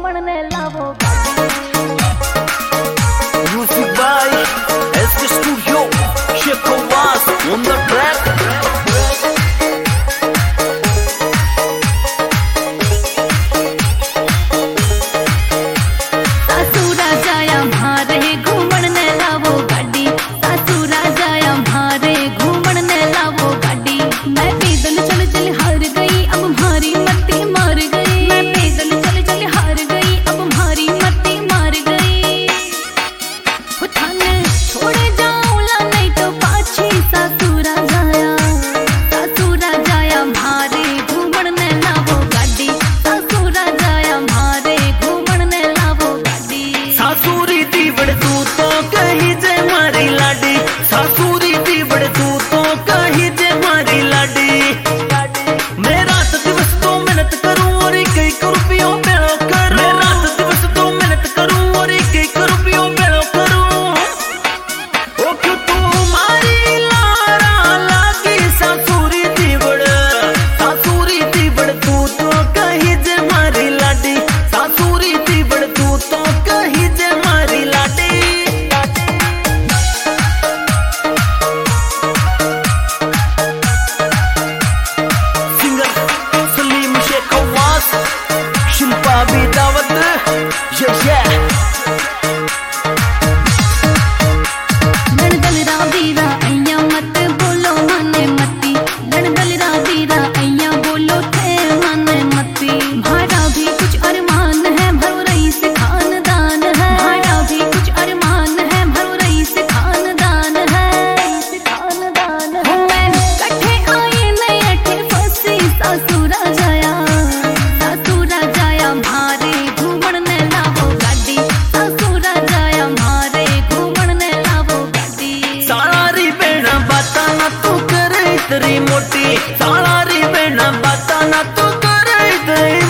घूमने लावो Music by SK Studio, Sheikh Awas on the track. मोटी सालारी बेना बाता ना तू करे इतनी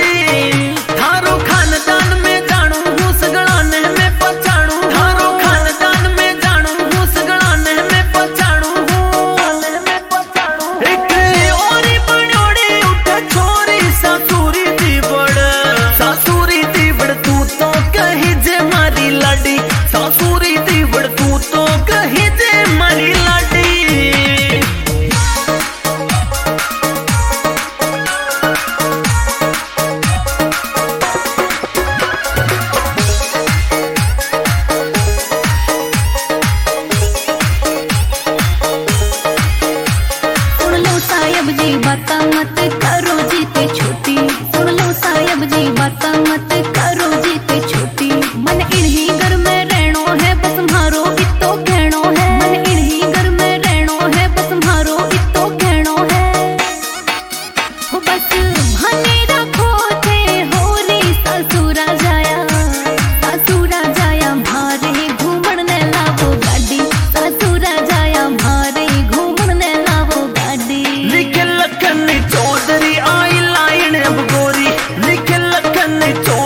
मोटी थारो खानदान में जानू हूँ सगड़ाने में पहचानू थारो खानदान में जानू हूँ सगड़ाने में पहचानू एक ओरी बनोड़ी उठे छोरी सासुरी दीवड़ तू तो कही जे मारी लाडी सासुरी दीवड़ तू तो कही जे मारी लाडी जी बाता मत करो जीते छोटी सुन लो साहब जी बाता मत करो जीते छोटी मन इन्हीं घर में रहनो है बस मारो इतो कहनो है मन इन्हीं घर में रहनो है बस मारो इतो कहनो है बस भने रखो थे होरी ससुरा जाया मारे घूमन ने लावो गाड़ी ससुरा जाया मारे घूमन ने लावो गाड़ी चौधरी आई लाइन अब गोरी लिख लखन